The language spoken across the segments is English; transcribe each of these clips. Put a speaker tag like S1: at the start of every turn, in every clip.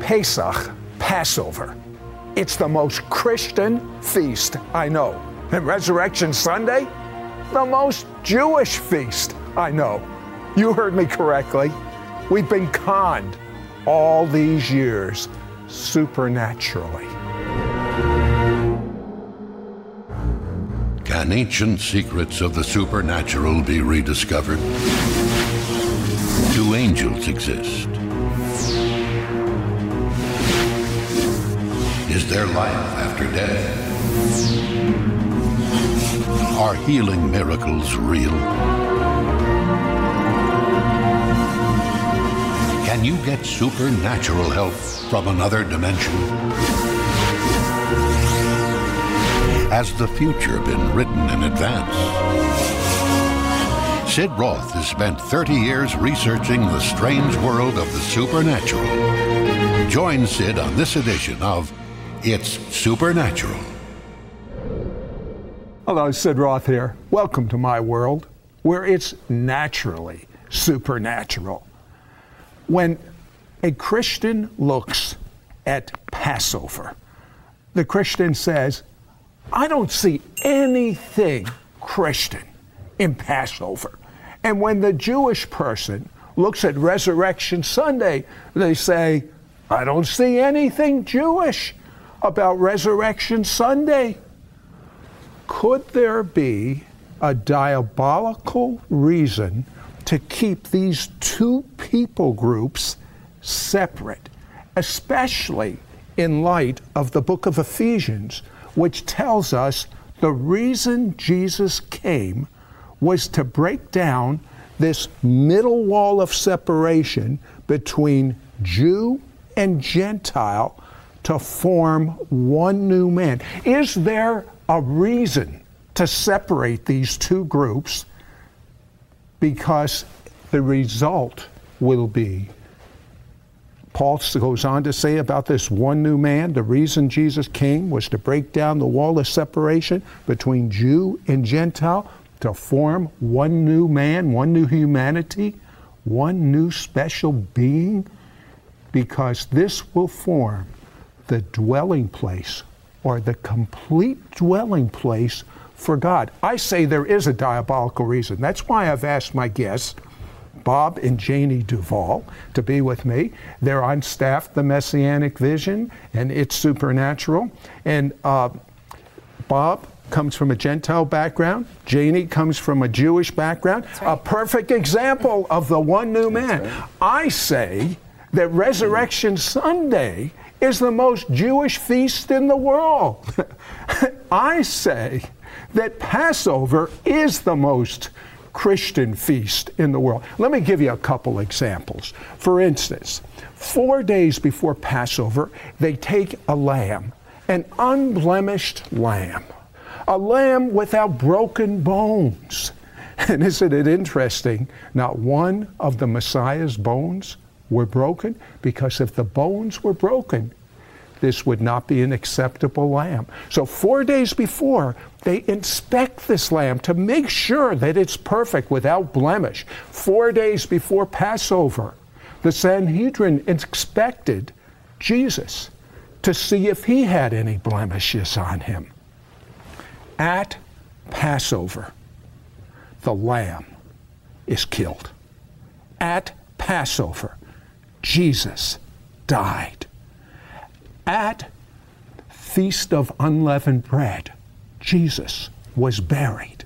S1: Pesach, Passover. It's the most Christian feast I know. And Resurrection Sunday, the most Jewish feast I know. You heard me correctly. We've been conned all these years supernaturally.
S2: Can ancient secrets of the supernatural be rediscovered? Do angels exist? Is there life after death? Are healing miracles real? Can you get supernatural help from another dimension? Has the future been written in advance? Sid Roth has spent 30 years researching the strange world of the supernatural. Join Sid on this edition of It's Supernatural.
S1: Hello, Sid Roth here. Welcome to my world, where it's naturally supernatural. When a Christian looks at Passover, the Christian says, I don't see anything Christian in Passover. And when the Jewish person looks at Resurrection Sunday, they say, I don't see anything Jewish about Resurrection Sunday. Could there be a diabolical reason to keep these two people groups separate, especially in light of the book of Ephesians, which tells us the reason Jesus came was to break down this middle wall of separation between Jew and Gentile to form one new man? Is there a reason to separate these two groups? Because the result will be, Paul goes on to say about this one new man, the reason Jesus came was to break down the wall of separation between Jew and Gentile to form one new man, one new humanity, one new special being, because this will form the dwelling place or the complete dwelling place for God. I say there is a diabolical reason. That's why I've asked my guests, Bob and Janie Duvall, to be with me. They're on staff, The Messianic Vision, and It's Supernatural. And Bob comes from a Gentile background. Janie comes from a Jewish background. Right. A perfect example of the one new man. Right. I say that Resurrection Sunday is the most Jewish feast in the world. I say that Passover is the most Christian feast in the world. Let me give you a couple examples. For instance, 4 days before Passover, they take a lamb, an unblemished lamb, a lamb without broken bones. And isn't it interesting? Not one of the Messiah's bones were broken, because if the bones were broken, this would not be an acceptable lamb. So 4 days before, they inspect this lamb to make sure that it's perfect without blemish. 4 days before Passover, the Sanhedrin inspected Jesus to see if he had any blemishes on him. At Passover, the lamb is killed. At Passover, Jesus died. At Feast of Unleavened Bread, Jesus was buried.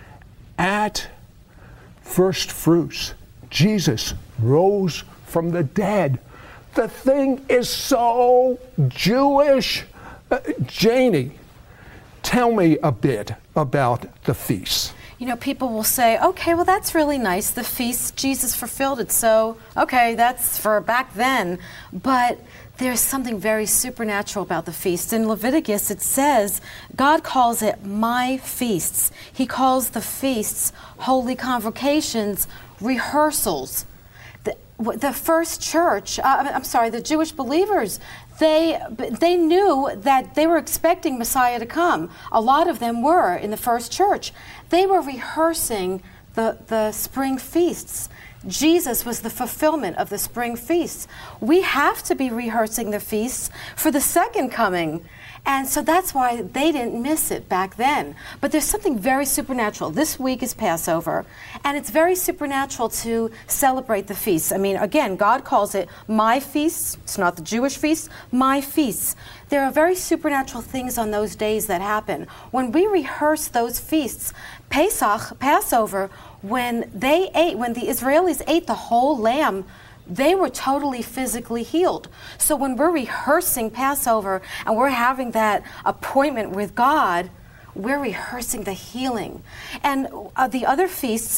S1: At First Fruits, Jesus rose from the dead. The thing is so Jewish. Janie, tell me a bit about the feasts.
S3: You know, people will say, okay, well, that's really nice. The feast, Jesus fulfilled it. So, okay, that's for back then. But there's something very supernatural about the feast. In Leviticus, it says, God calls it my feasts. He calls the feasts holy convocations, rehearsals. The first church, the Jewish believers, they knew that they were expecting Messiah to come. A lot of them were in the first church. They were rehearsing the spring feasts. Jesus was the fulfillment of the spring feasts. We have to be rehearsing the feasts for the second coming. And so that's why they didn't miss it back then. But there's something very supernatural. This week is Passover, and it's very supernatural to celebrate the feasts. I mean, again, God calls it my feasts. It's not the Jewish feasts, my feasts. There are very supernatural things on those days that happen. When we rehearse those feasts, Pesach, Passover, when the Israelis ate the whole lamb, they were totally physically healed. So when we're rehearsing Passover and we're having that appointment with God, we're rehearsing the healing. And the other feasts,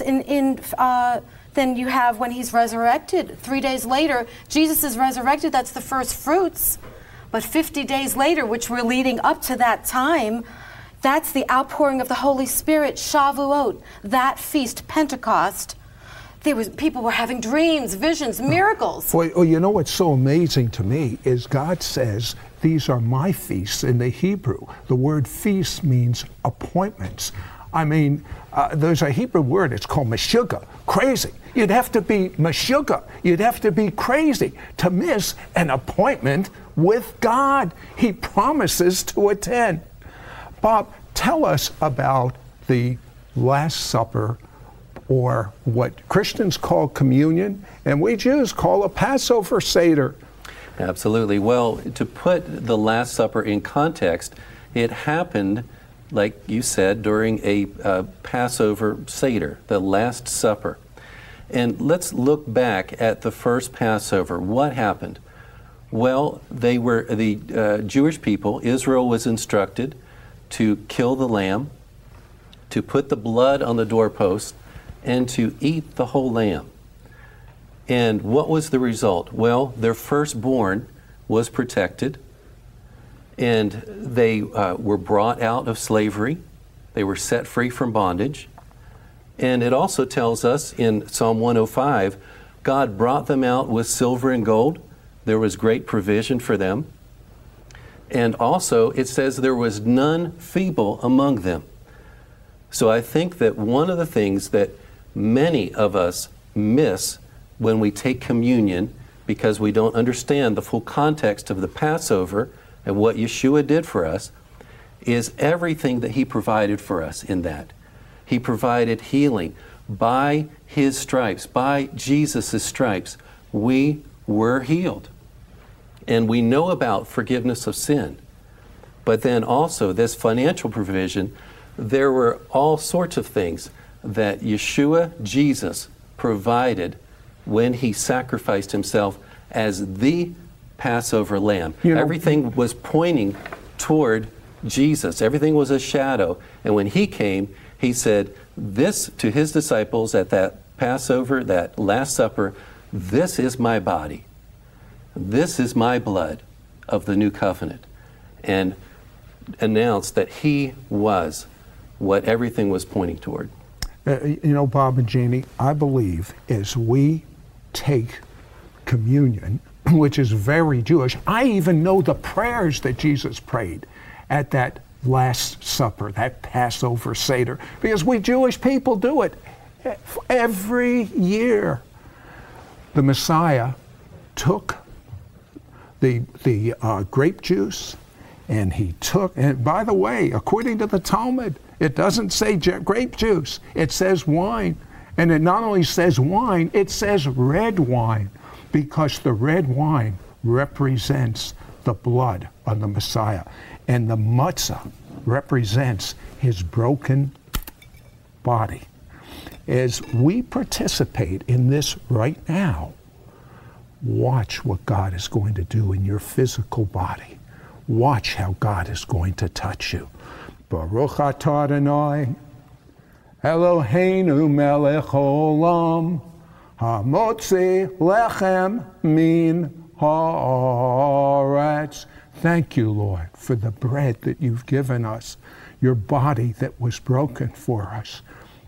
S3: then you have when he's resurrected. 3 days later, Jesus is resurrected. That's the first fruits. But 50 days later, which we're leading up to that time, that's the outpouring of the Holy Spirit, Shavuot, that feast, Pentecost. People were having dreams, visions, miracles.
S1: Well, you know what's so amazing to me is God says, these are my feasts in the Hebrew. The word feast means appointments. I mean, there's a Hebrew word, it's called meshugah, crazy. You'd have to be meshugah, you'd have to be crazy to miss an appointment with God. He promises to attend. Bob, tell us about the Last Supper, or what Christians call communion, and we Jews call a Passover Seder.
S4: Absolutely. Well, to put the Last Supper in context, it happened, like you said, during a Passover Seder, the Last Supper. And let's look back at the first Passover. What happened? Well, the Jewish people, Israel was instructed to kill the lamb, to put the blood on the doorpost, and to eat the whole lamb. And what was the result? Well, their firstborn was protected, and they were brought out of slavery. They were set free from bondage. And it also tells us in Psalm 105, God brought them out with silver and gold. There was great provision for them. And also it says there was none feeble among them. So I think that one of the things that many of us miss when we take communion, because we don't understand the full context of the Passover and what Yeshua did for us, is everything that he provided for us in that. He provided healing. By his stripes, by Jesus' stripes, we were healed. And we know about forgiveness of sin. But then also this financial provision, there were all sorts of things that Yeshua, Jesus, provided when he sacrificed himself as the Passover lamb. Everything was pointing toward Jesus. Everything was a shadow. And when he came, he said this to his disciples at that Passover, that Last Supper, this is my body. This is my blood of the new covenant. And announced that he was what everything was pointing toward.
S1: You know, Bob and Jeannie, I believe as we take communion, which is very Jewish, I even know the prayers that Jesus prayed at that Last Supper, that Passover Seder, because we Jewish people do it every year. The Messiah took the grape juice, and he took, and by the way, according to the Talmud, it doesn't say grape juice, it says wine. And it not only says wine, it says red wine, because the red wine represents the blood of the Messiah. And the matzah represents his broken body. As we participate in this right now, watch what God is going to do in your physical body. Watch how God is going to touch you. Baruch atah Adonai, Eloheinu melech haolam, hamotzi lechem min haaretz. Thank you, Lord, for the bread that you've given us, your body that was broken for us.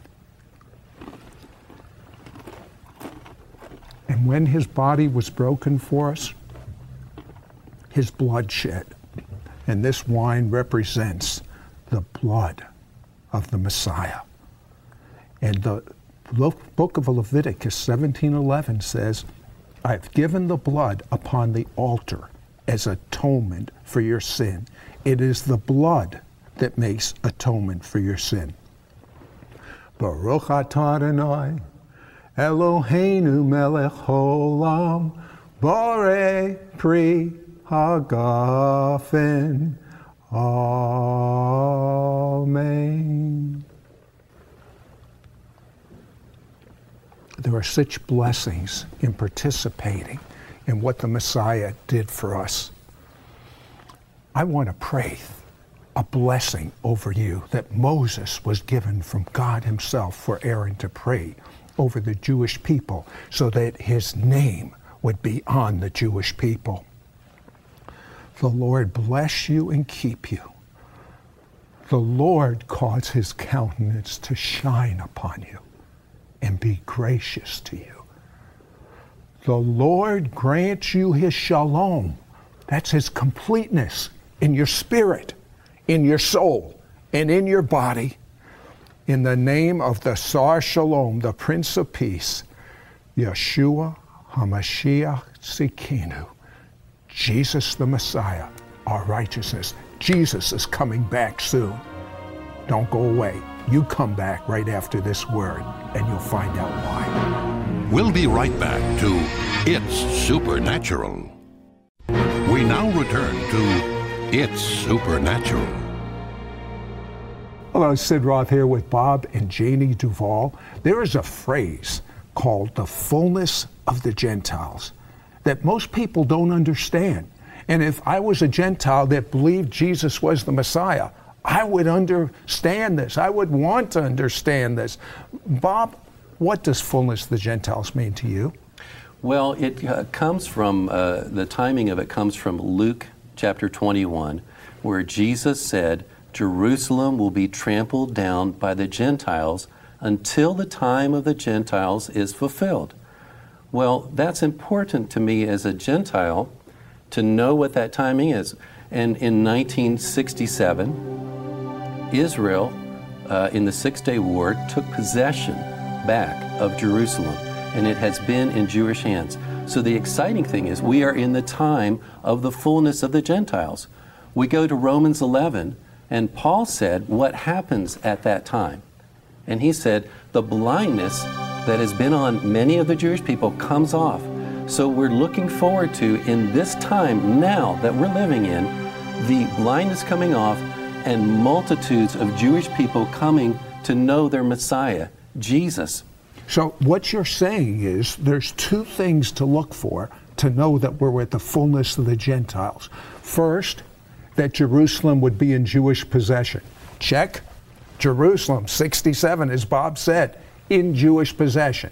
S1: And when his body was broken for us, his blood shed. And this wine represents the blood of the Messiah. And The book of Leviticus 17:11 says, I've given the blood upon the altar as atonement for your sin. It is the blood that makes atonement for your sin. Baruch atah Adonai, Eloheinu melech haolam, borei pri hagafen. Amen. There are such blessings in participating in what the Messiah did for us. I want to pray a blessing over you that Moses was given from God himself for Aaron to pray over the Jewish people so that his name would be on the Jewish people. The Lord bless you and keep you. The Lord cause his countenance to shine upon you and be gracious to you. The Lord grant you his shalom. That's his completeness in your spirit, in your soul, and in your body. In the name of the Sar Shalom, the Prince of Peace, Yeshua HaMashiach Tzidkenu, Jesus the Messiah, our righteousness. Jesus is coming back soon. Don't go away. You come back right after this word, and you'll find out why.
S2: We'll be right back to It's Supernatural. We now return to It's Supernatural.
S1: Hello, Sid Roth here with Bob and Janie Duvall. There is a phrase called the fullness of the Gentiles that most people don't understand. And if I was a Gentile that believed Jesus was the Messiah, I would understand this. I would want to understand this. Bob, what does fullness of the Gentiles mean to you?
S4: Well, it comes from, the timing of it comes from Luke chapter 21, where Jesus said, Jerusalem will be trampled down by the Gentiles until the time of the Gentiles is fulfilled. Well, that's important to me as a Gentile to know what that timing is. And in 1967, Israel, in the Six-Day War, took possession back of Jerusalem, and it has been in Jewish hands. So the exciting thing is we are in the time of the fullness of the Gentiles. We go to Romans 11, and Paul said what happens at that time. And he said the blindness that has been on many of the Jewish people comes off. So we're looking forward to, in this time now that we're living in, the blindness coming off and multitudes of Jewish people coming to know their Messiah, Jesus.
S1: So what you're saying is there's two things to look for to know that we're at the fullness of the Gentiles. First, that Jerusalem would be in Jewish possession. Check. Jerusalem, 67, as Bob said, in Jewish possession.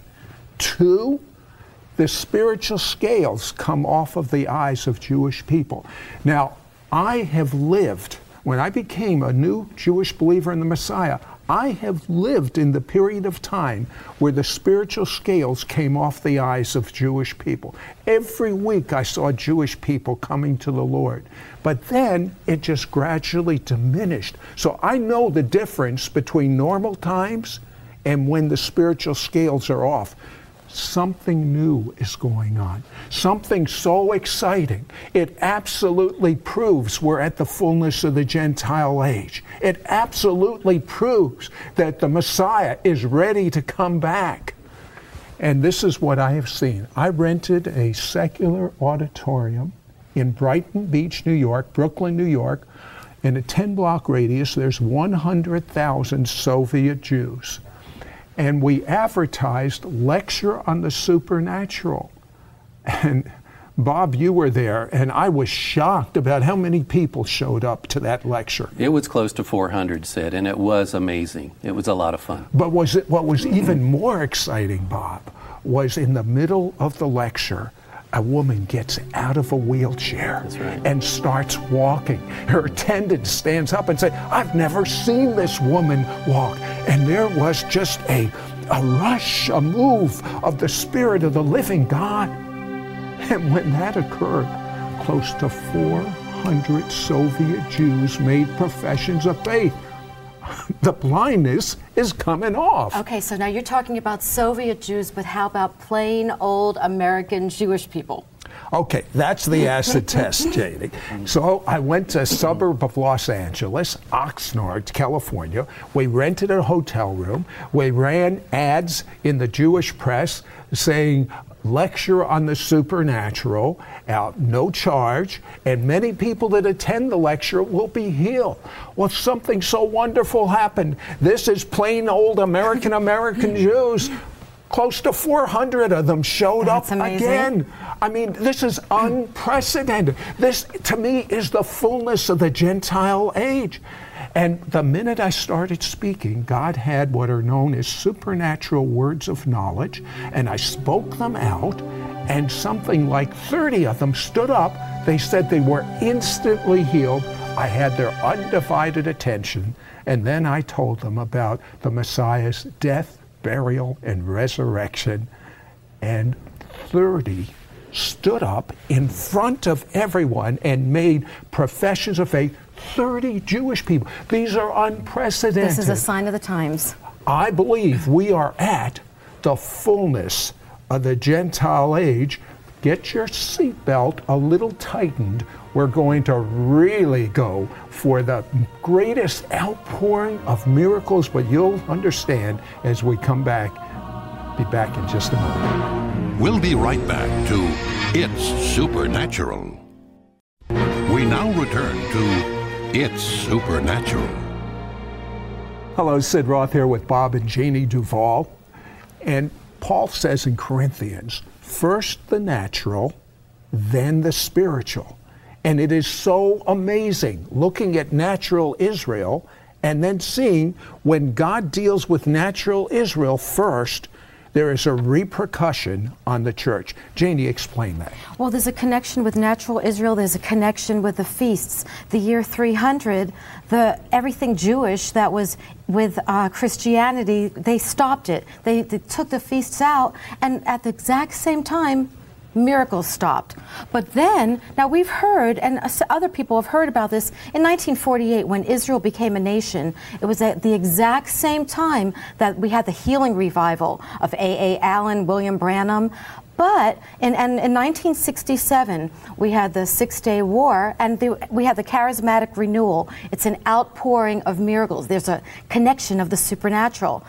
S1: Two, the spiritual scales come off of the eyes of Jewish people. Now, I have lived, when I became a new Jewish believer in the Messiah, I have lived in the period of time where the spiritual scales came off the eyes of Jewish people. Every week I saw Jewish people coming to the Lord. But then it just gradually diminished. So I know the difference between normal times and when the spiritual scales are off. Something new is going on. Something so exciting. It absolutely proves we're at the fullness of the Gentile age. It absolutely proves that the Messiah is ready to come back. And this is what I have seen. I rented a secular auditorium in Brighton Beach, New York, Brooklyn, New York. In a 10-block radius, there's 100,000 Soviet Jews. And we advertised lecture on the supernatural. And Bob, you were there, and I was shocked about how many people showed up to that lecture.
S4: It was close to 400, Sid, and it was amazing. It was a lot of fun.
S1: But what was even more exciting, Bob, was in the middle of the lecture, a woman gets out of a wheelchair and starts walking. Her attendant stands up and says, I've never seen this woman walk. And there was just a rush, a move of the Spirit of the living God. And when that occurred, close to 400 Soviet Jews made professions of faith. the blindness is coming off.
S3: Okay, so now you're talking about Soviet Jews, but how about plain old American Jewish people?
S1: Okay, that's the acid test, Janie. So I went to a suburb of Los Angeles, Oxnard, California. We rented a hotel room. We ran ads in the Jewish press saying, lecture on the supernatural, no charge, and many people that attend the lecture will be healed. Well, something so wonderful happened. This is plain old American Jews. Close to 400 of them showed up again. I mean, this is unprecedented. This, to me, is the fullness of the Gentile age. And the minute I started speaking, God had what are known as supernatural words of knowledge, and I spoke them out, and something like 30 of them stood up. They said they were instantly healed. I had their undivided attention, and then I told them about the Messiah's death, burial, and resurrection, and 30 stood up in front of everyone and made professions of faith. 30 Jewish people. These are unprecedented.
S3: This is a sign of the times.
S1: I believe we are at the fullness of the Gentile age. Get your seatbelt a little tightened. We're going to really go for the greatest outpouring of miracles, but you'll understand as we come back. Be back in just a moment.
S2: We'll be right back to It's Supernatural. We now return to It's Supernatural.
S1: Hello, Sid Roth here with Bob and Janie Duvall. And Paul says in Corinthians, first the natural, then the spiritual. And it is so amazing looking at natural Israel and then seeing when God deals with natural Israel first, there is a repercussion on the church. Janie, explain that.
S3: Well, there's a connection with natural Israel. There's a connection with the feasts. The year 300, everything Jewish that was with Christianity, they stopped it. They took the feasts out, and at the exact same time, miracles stopped. But then, now we've heard, and other people have heard about this, in 1948 when Israel became a nation, it was at the exact same time that we had the healing revival of A.A. Allen, William Branham. But in 1967, we had the Six-Day War, and we had the charismatic renewal. It's an outpouring of miracles. There's a connection of the supernatural.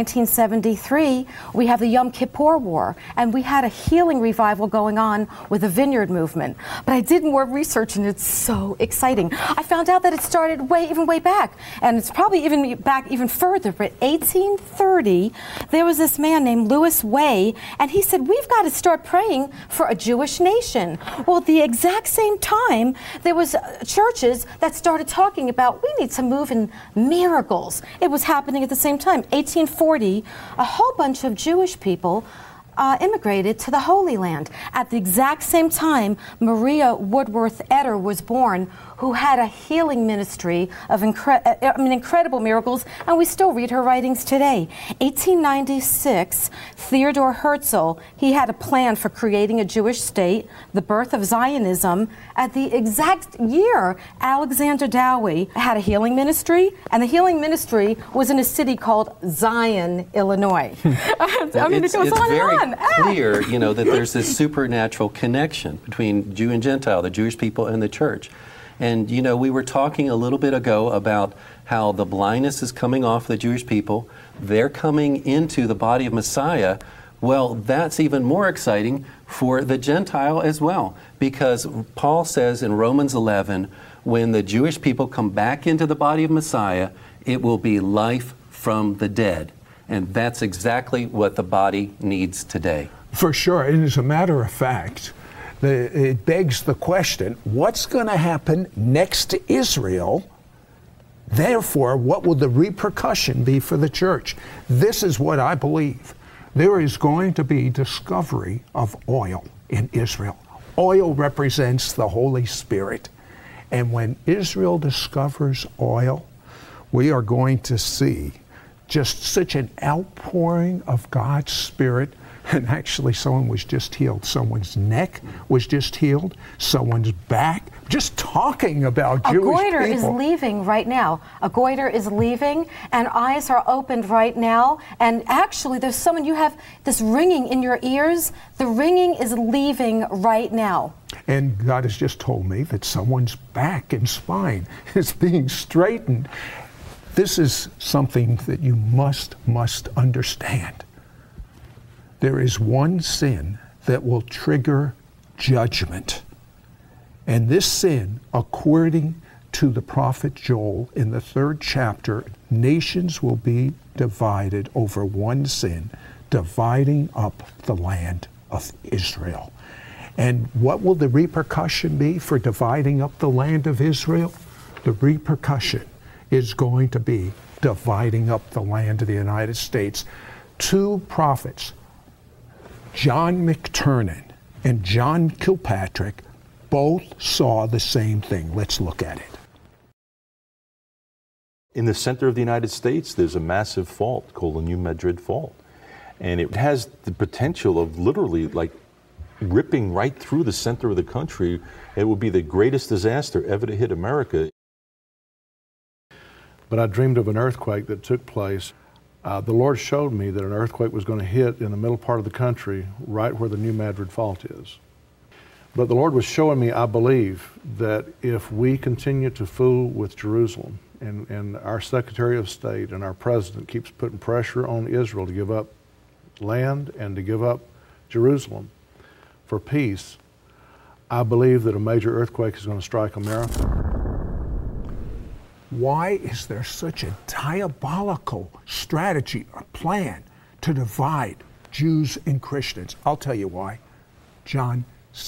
S3: 1973, we have the Yom Kippur War, and we had a healing revival going on with the Vineyard Movement. But I did more research, and it's so exciting. I found out that it started way back, and it's probably even further. But 1830, there was this man named Louis Way, and he said, we've got to start praying for a Jewish nation. Well, at the exact same time, there was churches that started talking about we need to move in miracles. It was happening at the same time. 1840, a whole bunch of Jewish people immigrated to the Holy Land. At the exact same time, Maria Woodworth Etter was born, who had a healing ministry of incredible miracles, and we still read her writings today. 1896, Theodor Herzl, he had a plan for creating a Jewish state, the birth of Zionism. At the exact year, Alexander Dowie had a healing ministry, and the healing ministry was in a city called Zion, Illinois. It goes on and on.
S4: It's very clear, that there's this supernatural connection between Jew and Gentile, the Jewish people and the church. And, we were talking a little bit ago about how the blindness is coming off the Jewish people. They're coming into the body of Messiah. Well, that's even more exciting for the Gentile as well, because Paul says in Romans 11, when the Jewish people come back into the body of Messiah, it will be life from the dead. And that's exactly what the body needs today.
S1: For sure. And as a matter of fact, it begs the question, what's going to happen next to Israel? Therefore, what will the repercussion be for the church? This is what I believe. There is going to be discovery of oil in Israel. Oil represents the Holy Spirit. And when Israel discovers oil, we are going to see just such an outpouring of God's Spirit And actually, someone was just healed. Someone's neck was just healed. Someone's back. Just talking about Jewish people.
S3: A goiter is leaving right now. A goiter is leaving, and eyes are opened right now. And actually, there's someone, you have this ringing in your ears. The ringing is leaving right now.
S1: And God has just told me that someone's back and spine is being straightened. This is something that you must understand. There is one sin that will trigger judgment. And this sin, according to the prophet Joel in the 3rd chapter, nations will be divided over one sin, dividing up the land of Israel. And what will the repercussion be for dividing up the land of Israel? The repercussion is going to be dividing up the land of the United States. 2 prophets, John McTernan and John Kilpatrick, both saw the same thing. Let's look at it.
S5: In the center of the United States, there's a massive fault called the New Madrid Fault. And it has the potential of literally like ripping right through the center of the country. It will be the greatest disaster ever to hit America.
S6: But I dreamed of an earthquake that took place. The Lord showed me that an earthquake was going to hit in the middle part of the country, right where the New Madrid Fault is. But the Lord was showing me, I believe, that if we continue to fool with Jerusalem, and our Secretary of State and our President keeps putting pressure on Israel to give up land and to give up Jerusalem for peace, I believe that a major earthquake is going to strike America.
S1: Why is there such a diabolical strategy or plan to divide Jews and Christians? I'll tell you why. John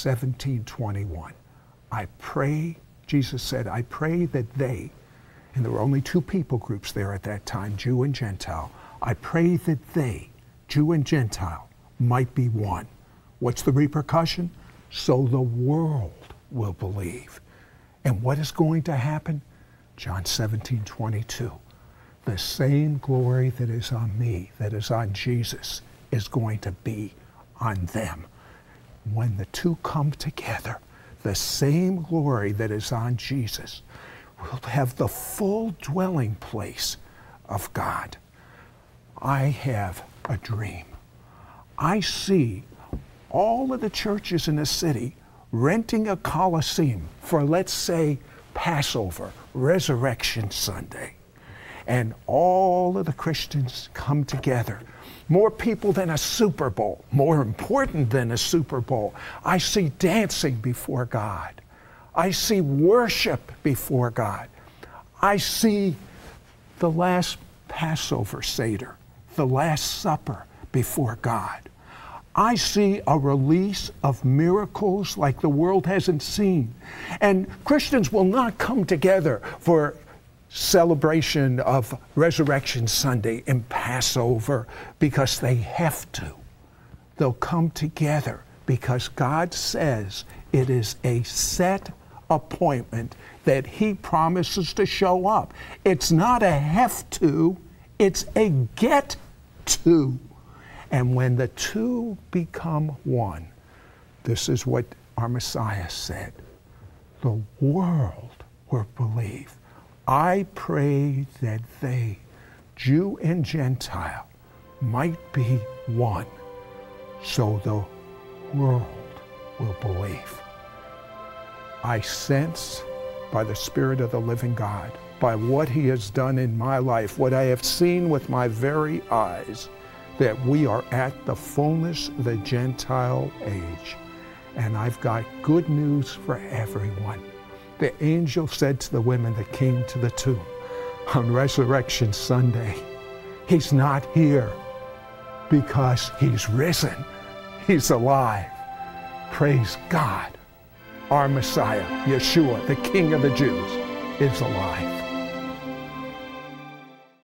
S1: 17:21. I pray, Jesus said, I pray that they, and there were only 2 people groups there at that time, Jew and Gentile, I pray that they, Jew and Gentile, might be one. What's the repercussion? So the world will believe. And what is going to happen? John 17:22. The same glory that is on me, that is on Jesus, is going to be on them. When the 2 come together, the same glory that is on Jesus will have the full dwelling place of God. I have a dream. I see all of the churches in the city renting a Coliseum for, let's say, Passover, Resurrection Sunday. And all of the Christians come together. More people than a Super Bowl, more important than a Super Bowl. I see dancing before God. I see worship before God. I see the last Passover Seder, the Last Supper before God. I see a release of miracles like the world hasn't seen. And Christians will not come together for celebration of Resurrection Sunday and Passover because they have to. They'll come together because God says it is a set appointment that He promises to show up. It's not a have to, it's a get to. And when the 2 become one, this is what our Messiah said, the world will believe. I pray that they, Jew and Gentile, might be one, so the world will believe. I sense by the Spirit of the living God, by what He has done in my life, what I have seen with my very eyes, that we are at the fullness of the Gentile age. And I've got good news for everyone. The angel said to the women that came to the tomb on Resurrection Sunday, He's not here because He's risen. He's alive. Praise God. Our Messiah, Yeshua, the King of the Jews, is alive.